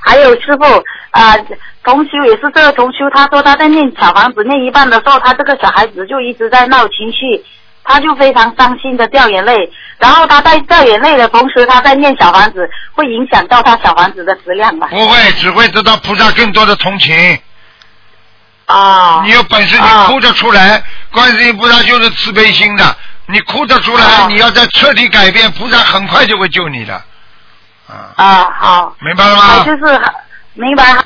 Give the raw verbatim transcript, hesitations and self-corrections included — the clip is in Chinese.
还有师傅啊、呃，同修也是这个同修，他说他在念小房子念一半的时候，他这个小孩子就一直在闹情绪，他就非常伤心的掉眼泪，然后他在掉眼泪的同时，他在念小房子，会影响到他小房子的质量吧？ 不会，只会得到菩萨更多的同情。 啊、哦！ 你有本事你哭得出来，哦、观世音菩萨就是慈悲心的，你哭得出来，哦、你要再彻底改变，菩萨很快就会救你的。啊。 啊，好。 明白了吗？ 就是明白。